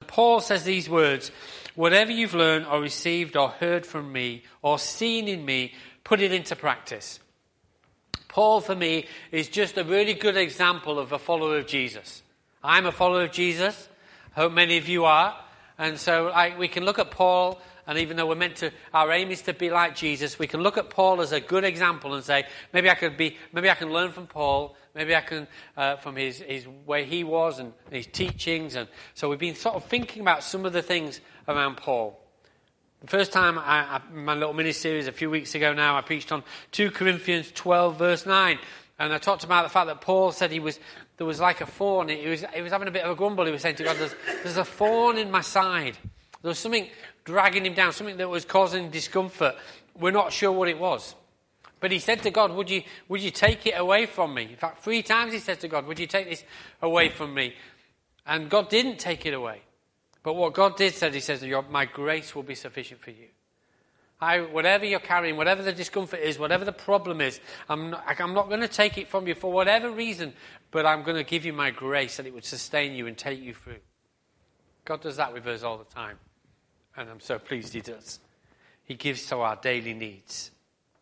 Paul says these words, whatever you've learned or received or heard from me or seen in me, put it into practice. Paul, for me, is just a really good example of a follower of Jesus. I'm a follower of Jesus. I hope many of you are. And so we can look at Paul, and even though our aim is to be like Jesus, we can look at Paul as a good example and say, maybe I can learn from Paul, maybe I can, from his way he was and his teachings. And so we've been sort of thinking about some of the things around Paul. The first time, my little mini-series a few weeks ago now, I preached on 2 Corinthians 12, verse 9. And I talked about the fact that Paul said there was like a thorn. He was having a bit of a grumble. He was saying to God, there's a thorn in my side. There was something dragging him down, something that was causing discomfort. We're not sure what it was. But he said to God, would you take it away from me? In fact, 3 times he said to God, would you take this away from me? And God didn't take it away. But what God did said, he says, my grace will be sufficient for you. Whatever you're carrying, whatever the discomfort is, whatever the problem is, I'm not going to take it from you for whatever reason, but I'm going to give you my grace that it would sustain you and take you through. God does that with us all the time. And I'm so pleased he does. He gives to our daily needs.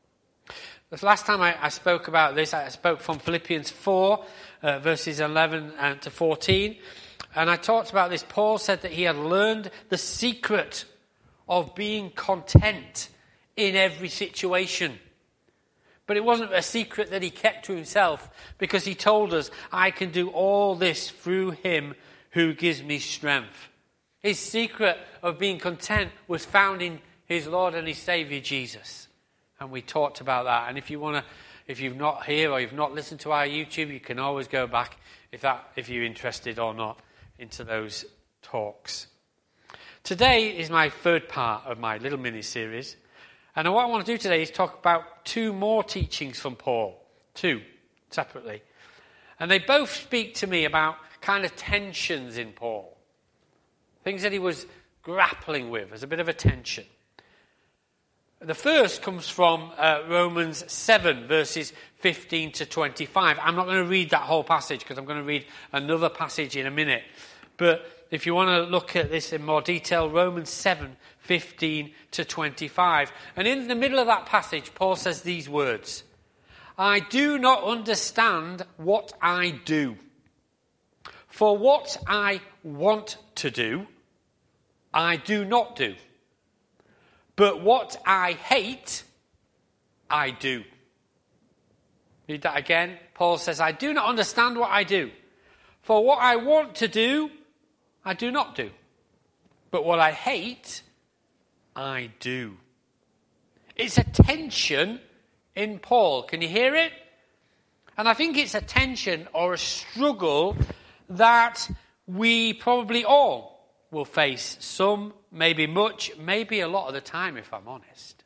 The last time I spoke about this, I spoke from Philippians 4, verses 11 to 14. And I talked about this. Paul said that he had learned the secret of being content in every situation. But it wasn't a secret that he kept to himself, because he told us, I can do all this through him who gives me strength. His secret of being content was found in his Lord and his Saviour Jesus. And we talked about that. And if you've not here or you've not listened to our YouTube, you can always go back if you're interested or not into those talks. Today is my third part of my little mini-series. And what I want to do today is talk about 2 more teachings from Paul. 2, separately. And they both speak to me about kind of tensions in Paul. Things that he was grappling with as a bit of a tension. The first comes from Romans 7, verses 15 to 25. I'm not going to read that whole passage because I'm going to read another passage in a minute. But if you want to look at this in more detail, Romans 7, 15 to 25. And in the middle of that passage, Paul says these words, I do not understand what I do. For what I want to do, I do not do. But what I hate, I do. Read that again. Paul says, I do not understand what I do. For what I want to do, I do not do. But what I hate, I do. It's a tension in Paul. Can you hear it? And I think it's a tension or a struggle that we probably all will face. Some, maybe much, maybe a lot of the time, if I'm honest.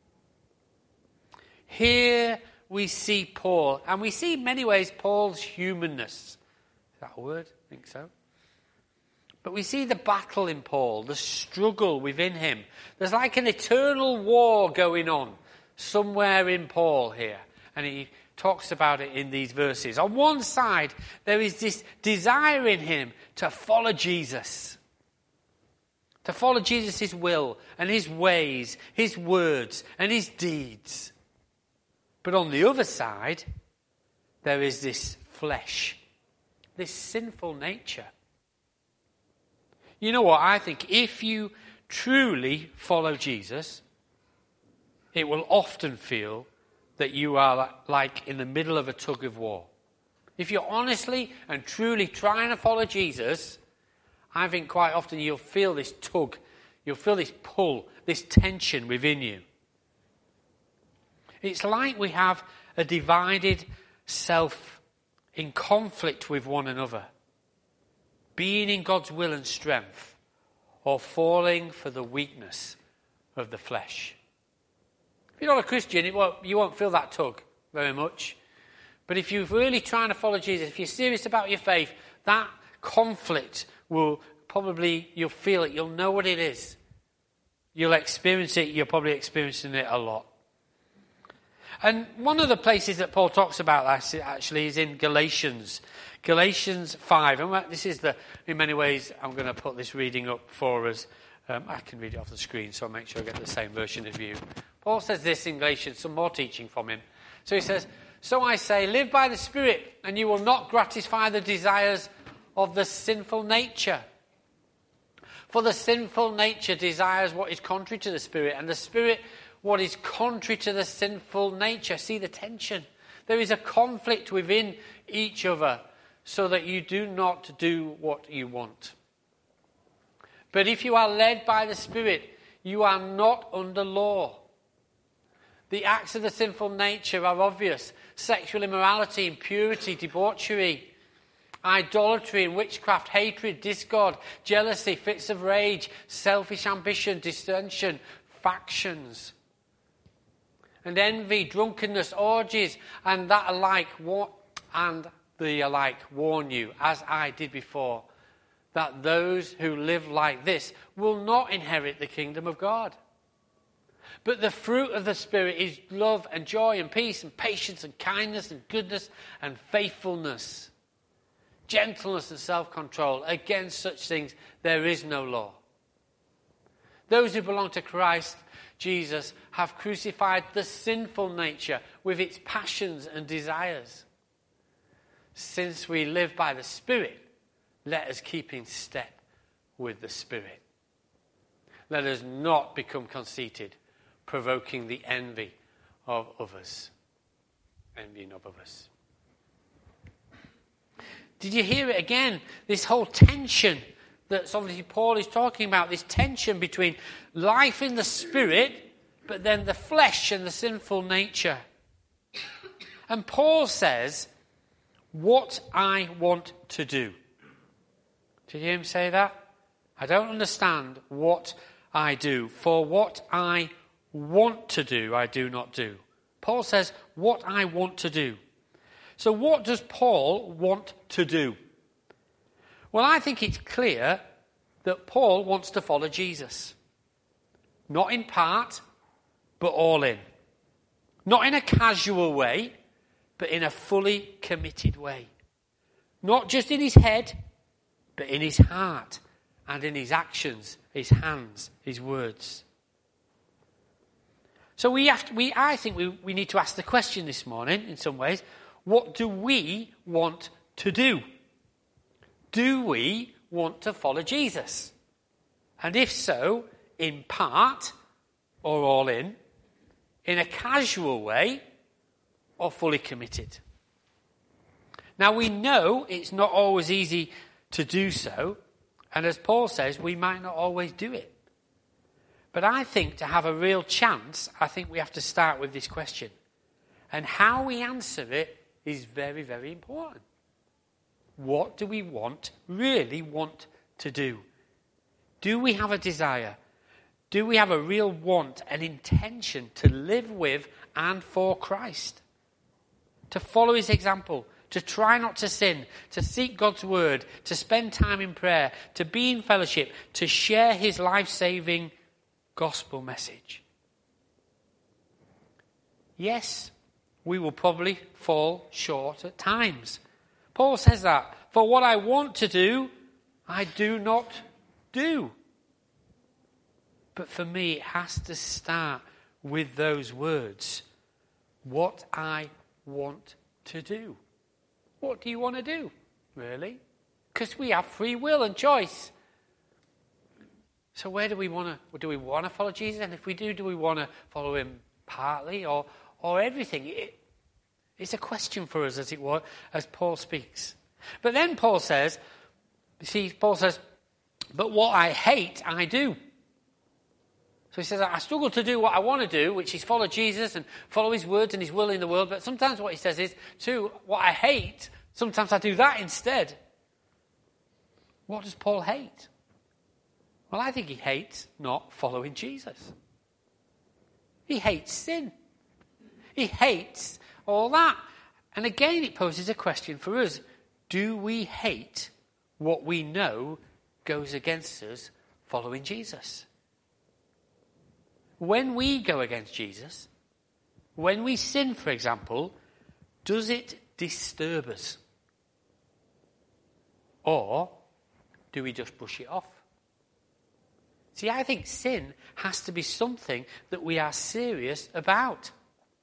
Here we see Paul, and we see in many ways Paul's humanness. Is that a word? I think so. But we see the battle in Paul, the struggle within him. There's like an eternal war going on somewhere in Paul here. And he talks about it in these verses. On one side, there is this desire in him to follow Jesus. To follow Jesus' will and his ways, his words and his deeds. But on the other side, there is this flesh, this sinful nature. You know what? I think if you truly follow Jesus, it will often feel that you are like in the middle of a tug of war. If you're honestly and truly trying to follow Jesus, I think quite often you'll feel this tug, you'll feel this pull, this tension within you. It's like we have a divided self in conflict with one another. Being in God's will and strength, or falling for the weakness of the flesh. If you're not a Christian, you won't feel that tug very much. But if you're really trying to follow Jesus, if you're serious about your faith, that conflict will you'll feel it, you'll know what it is. You'll experience it, you're probably experiencing it a lot. And one of the places that Paul talks about that actually is in Galatians. Galatians 5. And this is in many ways, I'm going to put this reading up for us. I can read it off the screen, so I'll make sure I get the same version of you. Paul says this in Galatians, some more teaching from him. So he says, "So I say, live by the Spirit, and you will not gratify the desires of the sinful nature. For the sinful nature desires what is contrary to the Spirit, and the Spirit what is contrary to the sinful nature." See the tension. There is a conflict within each other, so that you do not do what you want. But if you are led by the Spirit, you are not under law. The acts of the sinful nature are obvious: sexual immorality, impurity, debauchery, idolatry and witchcraft, hatred, discord, jealousy, fits of rage, selfish ambition, dissension, factions, and envy, drunkenness, orgies, and that alike, warn you, as I did before, that those who live like this will not inherit the kingdom of God. But the fruit of the Spirit is love and joy and peace and patience and kindness and goodness and faithfulness, gentleness and self-control. Against such things there is no law. Those who belong to Christ Jesus have crucified the sinful nature with its passions and desires. Since we live by the Spirit, let us keep in step with the Spirit. Let us not become conceited, provoking the envy of others. Envying of others. Did you hear it again? This whole tension that obviously Paul is talking about, this tension between life in the Spirit, but then the flesh and the sinful nature. And Paul says, what I want to do. Did you hear him say that? I don't understand what I do. For what I want to do, I do not do. Paul says, what I want to do. So what does Paul want to do? Well, I think it's clear that Paul wants to follow Jesus. Not in part, but all in. Not in a casual way, but in a fully committed way. Not just in his head, but in his heart and in his actions, his hands, his words. So I think we need to ask the question this morning, in some ways, what do we want to do? Do we want to follow Jesus? And if so, in part or all in a casual way or fully committed? Now we know it's not always easy to do so, and as Paul says, we might not always do it. But I think to have a real chance, I think we have to start with this question. And how we answer it is very, very important. What do we really want to do? Do we have a desire? Do we have a real want, an intention to live with and for Christ? To follow his example, to try not to sin, to seek God's word, to spend time in prayer, to be in fellowship, to share his life-saving gospel message. Yes, we will probably fall short at times. Paul says that. For what I want to do, I do not do. But for me, it has to start with those words. What I want to do. What do you want to do, really? Because we have free will and choice. So where do we want to follow Jesus? And if we do we want to follow him partly or everything? It's a question for us, as it were, as Paul speaks. But then Paul says, but what I hate, I do. So he says, I struggle to do what I want to do, which is follow Jesus and follow his words and his will in the world. But sometimes what he says is, too, what I hate, sometimes I do that instead. What does Paul hate? Well, I think he hates not following Jesus. He hates sin. He hates all that. And again, it poses a question for us. Do we hate what we know goes against us following Jesus? When we go against Jesus, when we sin, for example, does it disturb us? Or do we just brush it off? See, I think sin has to be something that we are serious about.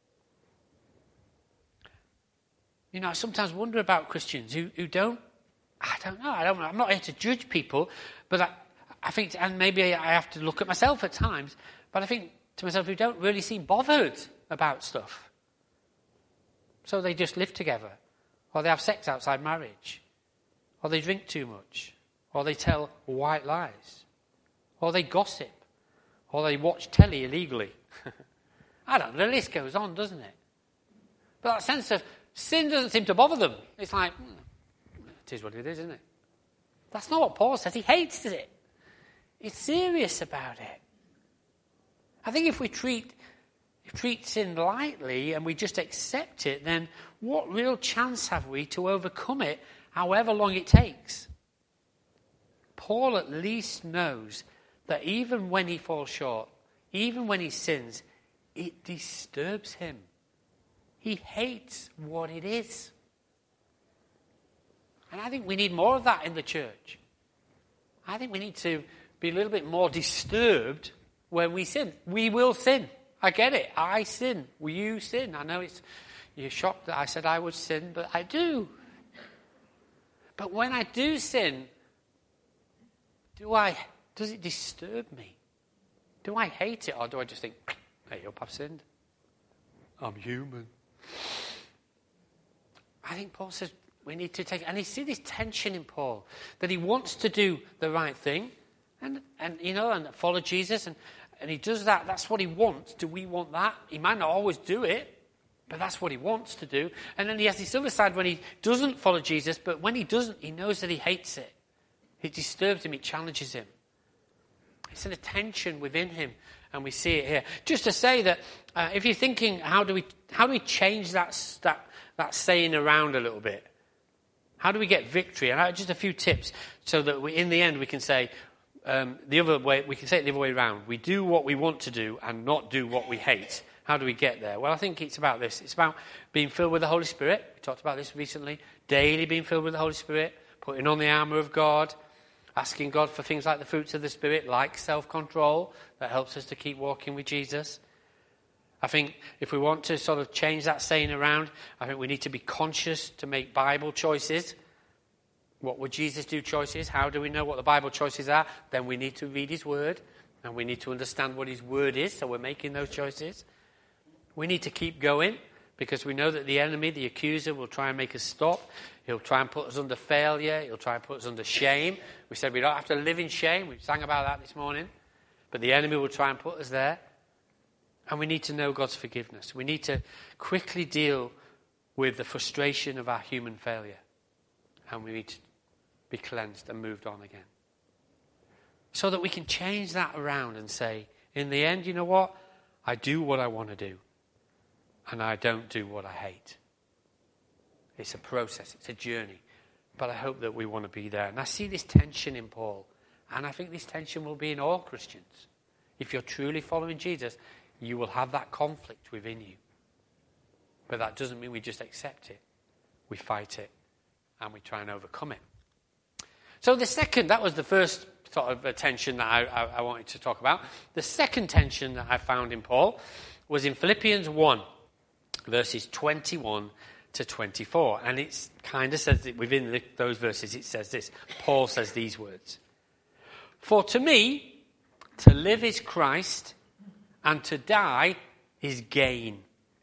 You know, I sometimes wonder about Christians who don't, I'm not here to judge people, but I think, and maybe I have to look at myself at times, but I think to myself, who don't really seem bothered about stuff. So they just live together, or they have sex outside marriage, or they drink too much, or they tell white lies, or they gossip, or they watch telly illegally. I don't know, the list goes on, doesn't it? But that sense of sin doesn't seem to bother them. It's like, it is what it is, isn't it? That's not what Paul says. He hates it. He's serious about it. I think if we treat sin lightly and we just accept it, then what real chance have we to overcome it, however long it takes? Paul at least knows that even when he falls short, even when he sins, it disturbs him. He hates what it is. And I think we need more of that in the church. I think we need to be a little bit more disturbed when we sin. We will sin. I get it. I sin. You sin. I know you're shocked that I said I would sin, but I do. But when I do sin, does it disturb me? Do I hate it, or do I just think, hey, up, I've sinned. I'm human. I think Paul says we need to take, and you see this tension in Paul, that he wants to do the right thing, and follow Jesus, and he does that. That's what he wants. Do we want that? He might not always do it, but that's what he wants to do. And then he has this other side when he doesn't follow Jesus, but when he doesn't, he knows that he hates it. It disturbs him. It challenges him. It's an tension within him, and we see it here. Just to say that if you're thinking, how do we change that saying around a little bit? How do we get victory? And just a few tips so that in the end we can say the other way. We can say it the other way around. We do what we want to do and not do what we hate. How do we get there? Well, I think it's about this. It's about being filled with the Holy Spirit. We talked about this recently. Daily being filled with the Holy Spirit, putting on the armour of God, asking God for things like the fruits of the Spirit, like self-control, that helps us to keep walking with Jesus. I think if we want to sort of change that saying around, I think we need to be conscious to make Bible choices. What would Jesus do choices? How do we know what the Bible choices are? Then we need to read his word, and we need to understand what his word is, so we're making those choices. We need to keep going, because we know that the enemy, the accuser, will try and make us stop. He'll try and put us under failure. He'll try and put us under shame. We said we don't have to live in shame. We sang about that this morning. But the enemy will try and put us there. And we need to know God's forgiveness. We need to quickly deal with the frustration of our human failure. And we need to be cleansed and moved on again. So that we can change that around and say, in the end, you know what? I do what I want to do. And I don't do what I hate. It's a process. It's a journey. But I hope that we want to be there. And I see this tension in Paul. And I think this tension will be in all Christians. If you're truly following Jesus, you will have that conflict within you. But that doesn't mean we just accept it. We fight it. And we try and overcome it. So that was the first sort of tension that I wanted to talk about. The second tension that I found in Paul was in Philippians 1, verses 21 to 24. And it kind of says that within those verses it says this. Paul says these words. For to me, to live is Christ, and to die is gain.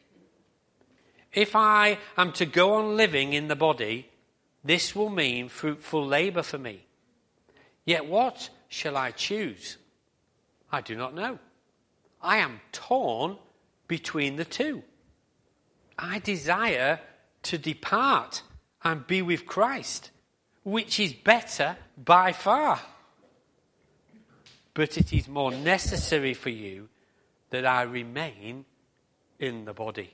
If I am to go on living in the body, this will mean fruitful labour for me. Yet what shall I choose? I do not know. I am torn between the two. I desire to depart and be with Christ, which is better by far. But it is more necessary for you that I remain in the body.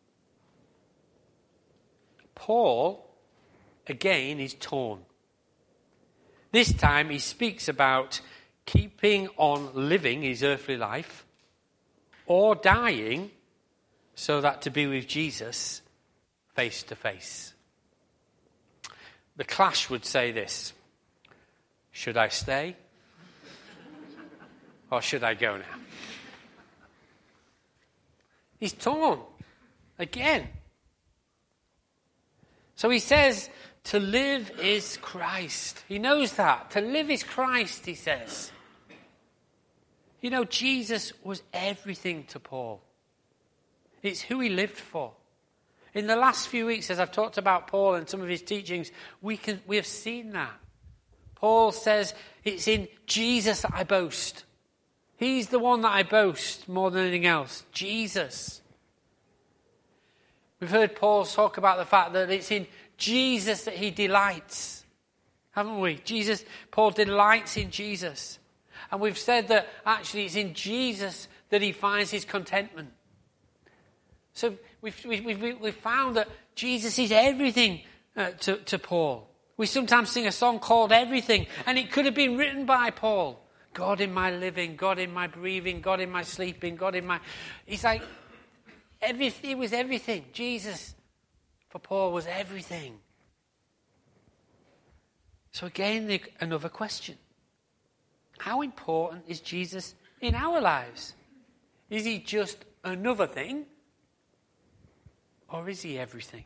Paul, again, is torn. This time he speaks about keeping on living his earthly life or dying so that to be with Jesus face to face. The Clash would say this: should I stay? Or should I go now? He's torn again. So he says, to live is Christ. He knows that. To live is Christ, he says. You know, Jesus was everything to Paul. It's who he lived for. In the last few weeks, as I've talked about Paul and some of his teachings, we have seen that. Paul says, it's in Jesus that I boast. He's the one that I boast more than anything else. Jesus. We've heard Paul talk about the fact that it's in Jesus that he delights. Haven't we? Paul delights in Jesus. And we've said that actually it's in Jesus that he finds his contentment. So we've found that Jesus is everything to Paul. We sometimes sing a song called Everything, and it could have been written by Paul. God in my living, God in my breathing, God in my sleeping, God in my... He's like, it was everything. Jesus, for Paul, was everything. So again, another question. How important is Jesus in our lives? Is he just another thing? Or is he everything?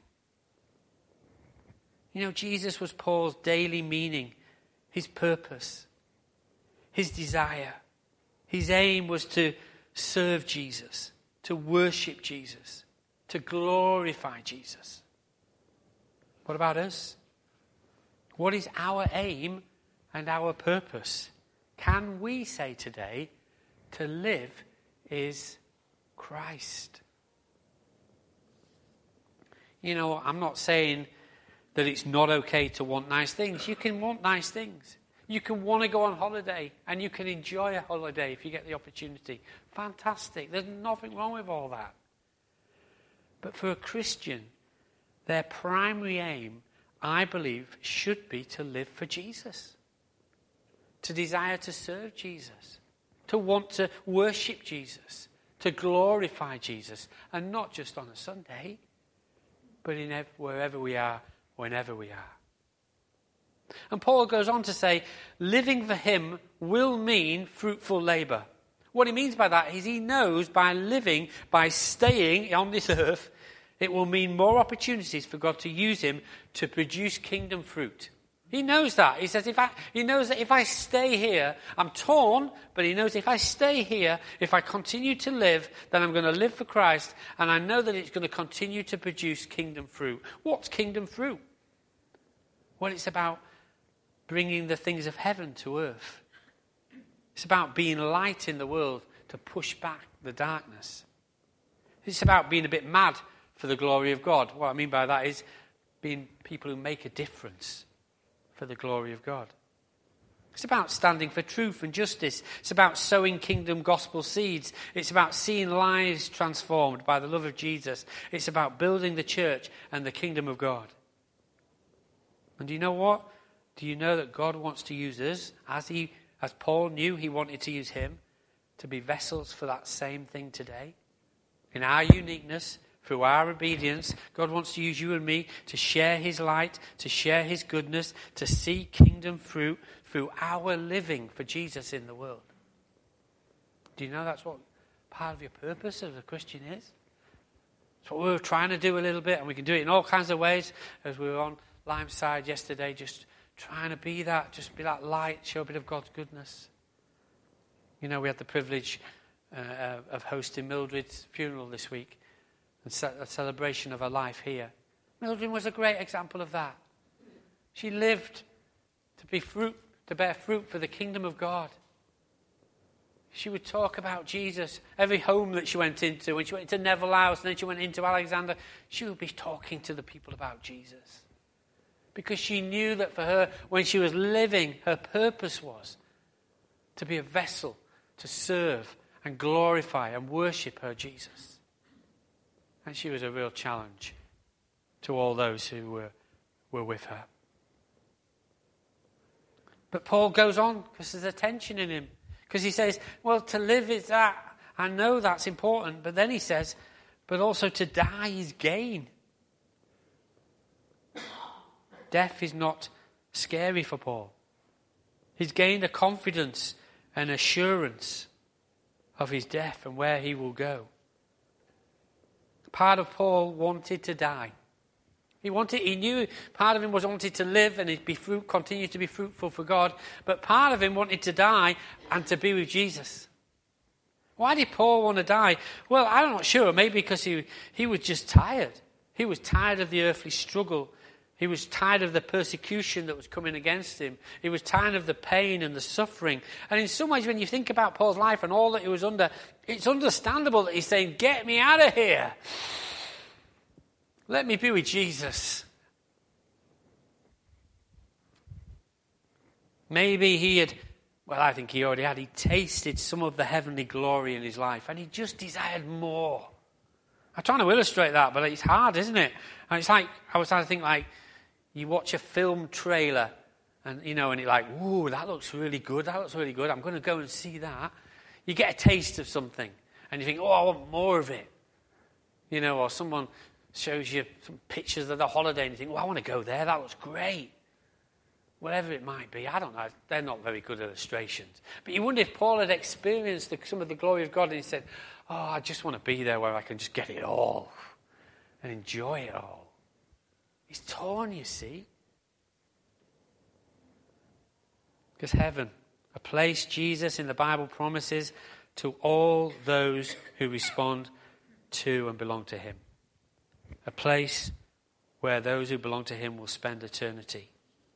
You know, Jesus was Paul's daily meaning, his purpose, his desire. His aim was to serve Jesus, to worship Jesus, to glorify Jesus. What about us? What is our aim and our purpose? Can we say today, to live is Christ? You know, I'm not saying that it's not okay to want nice things. You can want nice things. You can want to go on holiday, and you can enjoy a holiday if you get the opportunity. Fantastic. There's nothing wrong with all that. But for a Christian, their primary aim, I believe, should be to live for Jesus. To desire to serve Jesus. To want to worship Jesus. To glorify Jesus. And not just on a Sunday, but in wherever we are, whenever we are. And Paul goes on to say, living for him will mean fruitful labour. What he means by that is he knows by living, by staying on this earth, it will mean more opportunities for God to use him to produce kingdom fruit. He knows that. He says, he knows that if I stay here, I'm torn, but he knows if I stay here, if I continue to live, then I'm going to live for Christ, and I know that it's going to continue to produce kingdom fruit. What's kingdom fruit? Well, it's about bringing the things of heaven to earth. It's about being light in the world to push back the darkness. It's about being a bit mad for the glory of God. What I mean by that is being people who make a difference for the glory of God. It's about standing for truth and justice. It's about sowing kingdom gospel seeds. It's about seeing lives transformed by the love of Jesus. It's about building the church and the kingdom of God. And do you know what? Do you know that God wants to use us, as Paul knew he wanted to use him, to be vessels for that same thing today? In our uniqueness, through our obedience, God wants to use you and me to share his light, to share his goodness, to see kingdom fruit through our living for Jesus in the world. Do you know that's what part of your purpose as a Christian is? That's what we were trying to do a little bit, and we can do it in all kinds of ways. As we were on Limeside yesterday, just trying to be that, just be that light, show a bit of God's goodness. You know, we had the privilege of hosting Mildred's funeral this week, and a celebration of her life here. Mildred was a great example of that. She lived to bear fruit for the kingdom of God. She would talk about Jesus. Every home that she went into, when she went into Neville House, and then she went into Alexander, she would be talking to the people about Jesus. Because she knew that for her, when she was living, her purpose was to be a vessel to serve and glorify and worship her Jesus. And she was a real challenge to all those who were with her. But Paul goes on, because there's a tension in him. Because he says, well, to live is that. I know that's important. But then he says, But also to die is gain. Death is not scary for Paul. He's gained a confidence and assurance of his death and where he will go. Part of Paul wanted to die. He knew part of him wanted to live and continue to be fruitful for God, but part of him wanted to die and to be with Jesus. Why did Paul want to die? Well, I'm not sure. Maybe because he was just tired. He was tired of the earthly struggle. He was tired of the persecution that was coming against him. He was tired of the pain and the suffering. And in some ways, when you think about Paul's life and all that he was under, it's understandable that he's saying, get me out of here. Let me be with Jesus. Maybe I think he already had. He tasted some of the heavenly glory in his life, and he just desired more. I'm trying to illustrate that, but it's hard, isn't it? And it's like, I was trying to think like, you watch a film trailer, and and you're like, ooh, that looks really good, I'm going to go and see that. You get a taste of something, and you think, oh, I want more of it. Or someone shows you some pictures of the holiday, and you think, well, I want to go there, that looks great. Whatever it might be, I don't know. They're not very good illustrations. But you wonder if Paul had experienced some of the glory of God, and he said, oh, I just want to be there where I can just get it all and enjoy it all. He's torn, you see. Because heaven, a place Jesus in the Bible promises to all those who respond to and belong to him. A place where those who belong to him will spend eternity.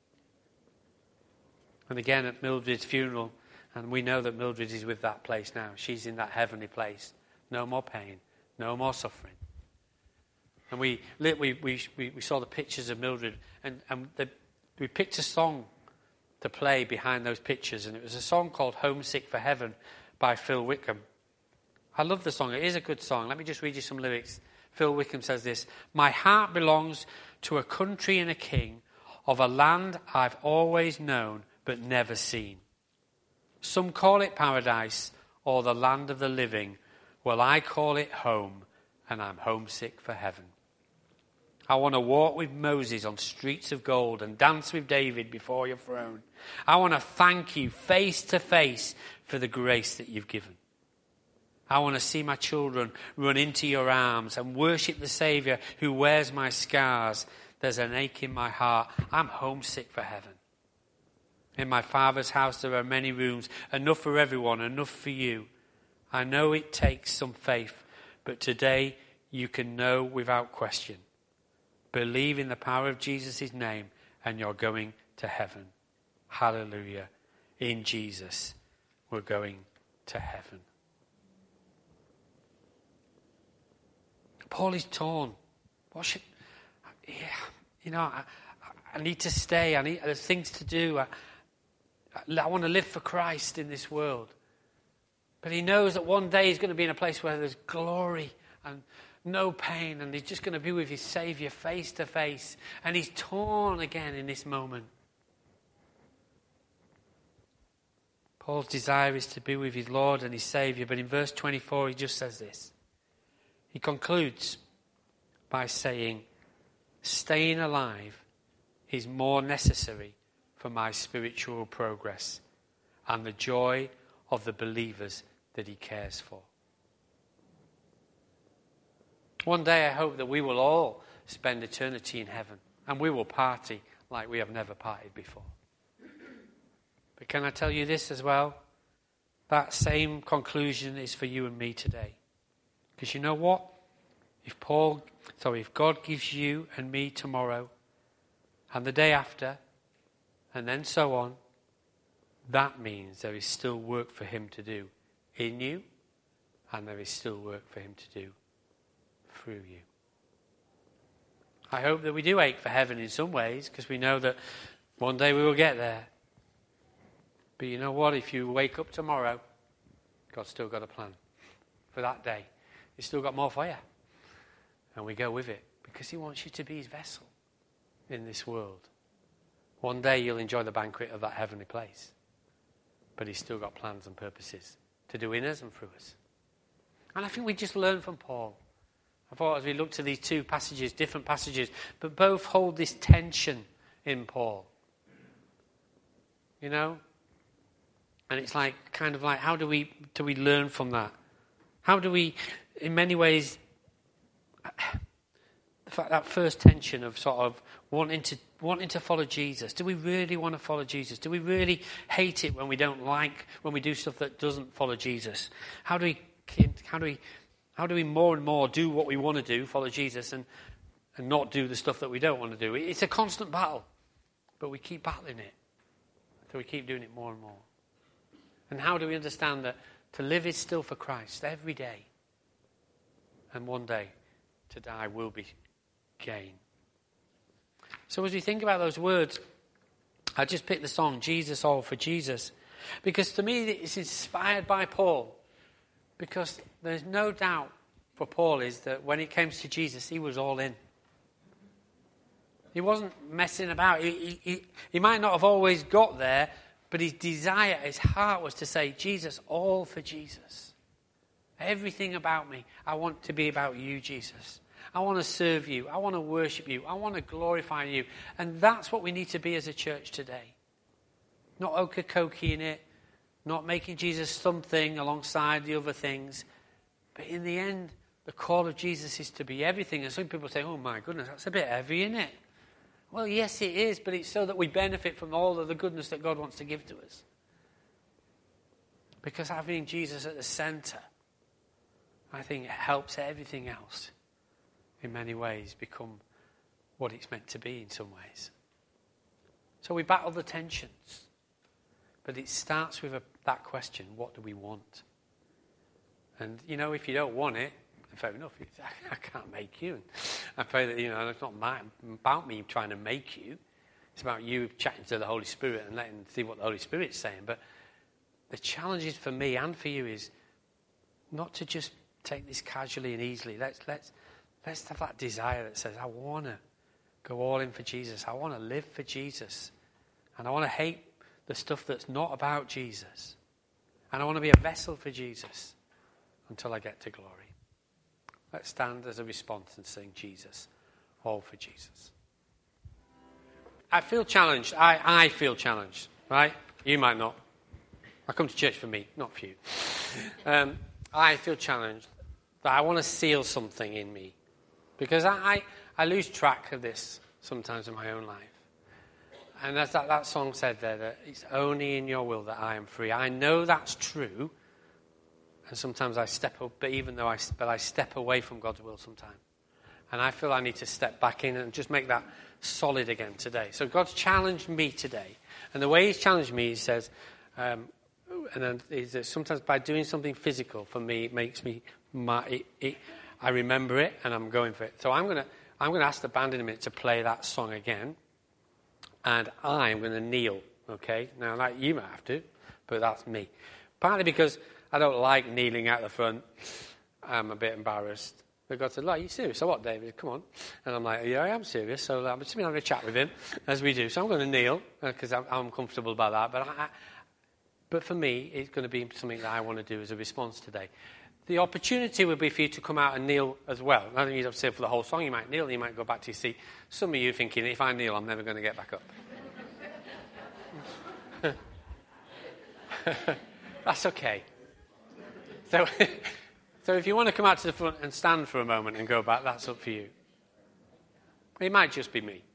And again, at Mildred's funeral, and we know that Mildred is with that place now. She's in that heavenly place. No more pain, no more suffering. And we saw the pictures of Mildred, and we picked a song to play behind those pictures, and it was a song called Homesick for Heaven by Phil Wickham. I love the song. It is a good song. Let me just read you some lyrics. Phil Wickham says this: my heart belongs to a country and a king, of a land I've always known but never seen. Some call it paradise or the land of the living. Well, I call it home, and I'm homesick for heaven. I want to walk with Moses on streets of gold and dance with David before your throne. I want to thank you face to face for the grace that you've given. I want to see my children run into your arms and worship the Saviour who wears my scars. There's an ache in my heart. I'm homesick for heaven. In my Father's house there are many rooms, enough for everyone, enough for you. I know it takes some faith, but today you can know without question. Believe in the power of Jesus' name and you're going to heaven. Hallelujah. In Jesus, we're going to heaven. Paul is torn. I need to stay. There's things to do. I want to live for Christ in this world. But he knows that one day he's going to be in a place where there's glory and no pain, and he's just going to be with his Saviour face to face. And he's torn again in this moment. Paul's desire is to be with his Lord and his Saviour, but in verse 24 he just says this. He concludes by saying, staying alive is more necessary for my spiritual progress and the joy of the believers that he cares for. One day I hope that we will all spend eternity in heaven and we will party like we have never partied before. But can I tell you this as well? That same conclusion is for you and me today. Because you know what? If God gives you and me tomorrow and the day after and then so on, that means there is still work for him to do in you, and there is still work for him to do through you. I hope that we do ache for heaven in some ways, because we know that one day we will get there. But you know what? If you wake up tomorrow, God's still got a plan for that day. He's still got more for you. And we go with it, because he wants you to be his vessel in this world. One day you'll enjoy the banquet of that heavenly place. But he's still got plans and purposes to do in us and through us. And I think we just learn from Paul I thought as we looked at these two passages, different passages, but both hold this tension in Paul. You know? And it's like, kind of like, how do we learn from that? How do we, in many ways, the fact that first tension of sort of wanting to follow Jesus. Do we really want to follow Jesus? Do we really hate it when we do stuff that doesn't follow Jesus? How do we more and more do what we want to do, follow Jesus, and not do the stuff that we don't want to do? It's a constant battle, but we keep battling it. So we keep doing it more and more. And how do we understand that to live is still for Christ every day, and one day to die will be gain? So as we think about those words, I just picked the song, Jesus, All for Jesus, because to me it's inspired by Paul, because there's no doubt for Paul is that when it came to Jesus, he was all in. He wasn't messing about. He might not have always got there, but his desire, his heart was to say, Jesus, all for Jesus. Everything about me, I want to be about you, Jesus. I want to serve you. I want to worship you. I want to glorify you. And that's what we need to be as a church today. Not okey-cokey in it, not making Jesus something alongside the other things. But in the end, the call of Jesus is to be everything. And some people say, oh my goodness, that's a bit heavy, isn't it? Well, yes, it is, but it's so that we benefit from all of the goodness that God wants to give to us. Because having Jesus at the center, I think it helps everything else in many ways become what it's meant to be in some ways. So we battle the tensions. But it starts with that question, what do we want? And, you know, if you don't want it, fair enough, I can't make you. I pray that, it's not about me trying to make you. It's about you chatting to the Holy Spirit and letting see what the Holy Spirit's saying. But the challenge is for me and for you is not to just take this casually and easily. Let's have that desire that says, I want to go all in for Jesus. I want to live for Jesus. And I want to hate the stuff that's not about Jesus. And I want to be a vessel for Jesus until I get to glory. Let's stand as a response and sing Jesus, all for Jesus. I feel challenged. I feel challenged, right? You might not. I come to church for me, not for you. I feel challenged that I want to seal something in me. Because I lose track of this sometimes in my own life. And as that song said there, that it's only in your will that I am free. I know that's true. And sometimes I step up, but I step away from God's will sometimes. And I feel I need to step back in and just make that solid again today. So God's challenged me today. And the way he's challenged me, he says, sometimes by doing something physical for me, it makes me, I remember it and I'm going for it. So I'm going to ask the band in a minute to play that song again. And I'm going to kneel, okay? Now, you might have to, but that's me. Partly because I don't like kneeling out the front. I'm a bit embarrassed. But God said, are you serious? So what, David? Come on. And I'm like, yeah, I am serious. So I'm just going to have a chat with him, as we do. So I'm going to kneel, because I'm comfortable about that. But for me, it's going to be something that I want to do as a response today. The opportunity would be for you to come out and kneel as well. I don't think you'd have to say for the whole song. You might kneel, you might go back to your seat. Some of you thinking, if I kneel, I'm never going to get back up. That's okay. So if you want to come out to the front and stand for a moment and go back, that's up for you. It might just be me.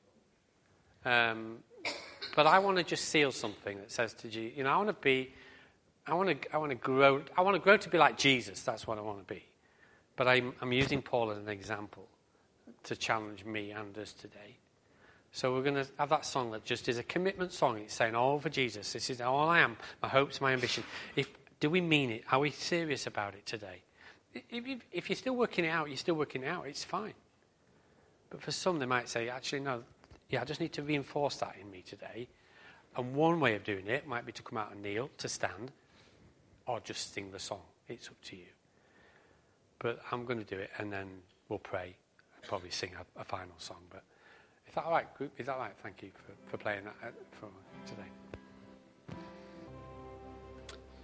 But I want to just seal something that says to you, I want to grow. I want to grow to be like Jesus. That's what I want to be. But I'm using Paul as an example to challenge me and us today. So we're going to have that song that just is a commitment song. It's saying, all for Jesus. This is all I am. My hopes, my ambition. Do we mean it? Are we serious about it today? If you're still working it out, you're still working it out. It's fine. But for some, they might say, actually, no. Yeah, I just need to reinforce that in me today. And one way of doing it might be to come out and kneel, to stand, or just sing the song. It's up to you. But I'm going to do it, and then we'll pray and probably sing a final song. But is that all right, group? Is that all right? Thank you for playing that for today.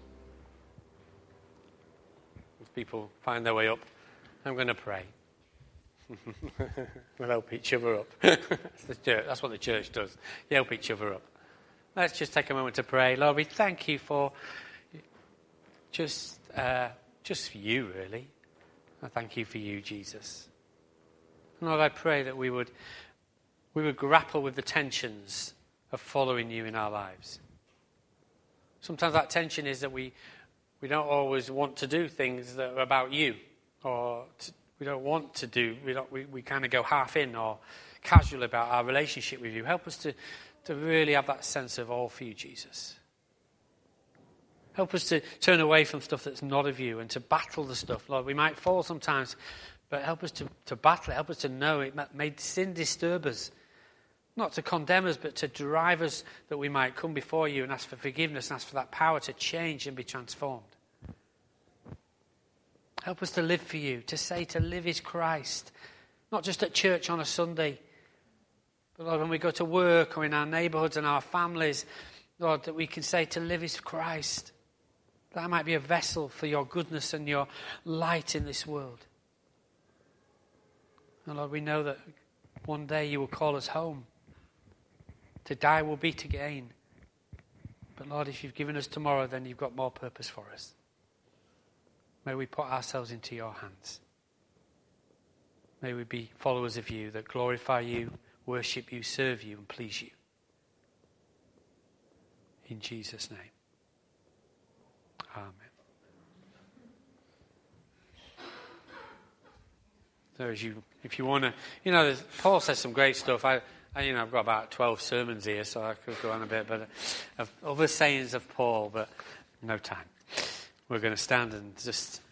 As people find their way up, I'm going to pray. We'll help each other up. That's the church. That's what the church does. You help each other up. Let's just take a moment to pray. Lord, we thank you for just for you, really. I thank you for you, Jesus. And Lord, I pray that we would grapple with the tensions of following you in our lives. Sometimes that tension is that we don't always want to do things that are about you, or we don't want to do. We kind of go half in or casual about our relationship with you. Help us to really have that sense of all for you, Jesus. Help us to turn away from stuff that's not of you and to battle the stuff. Lord, we might fall sometimes, but help us to battle it. Help us to know it. May sin disturb us. Not to condemn us, but to drive us that we might come before you and ask for forgiveness and ask for that power to change and be transformed. Help us to live for you, to say to live is Christ. Not just at church on a Sunday, but Lord, when we go to work or in our neighbourhoods and our families, Lord, that we can say to live is Christ. That I might be a vessel for your goodness and your light in this world. And Lord, we know that one day you will call us home. To die will be to gain. But Lord, if you've given us tomorrow, then you've got more purpose for us. May we put ourselves into your hands. May we be followers of you that glorify you, worship you, serve you, and please you. In Jesus' name. Amen. So if you want to, Paul says some great stuff. I've got about 12 sermons here, so I could go on a bit, but of other sayings of Paul, but no time. We're going to stand and just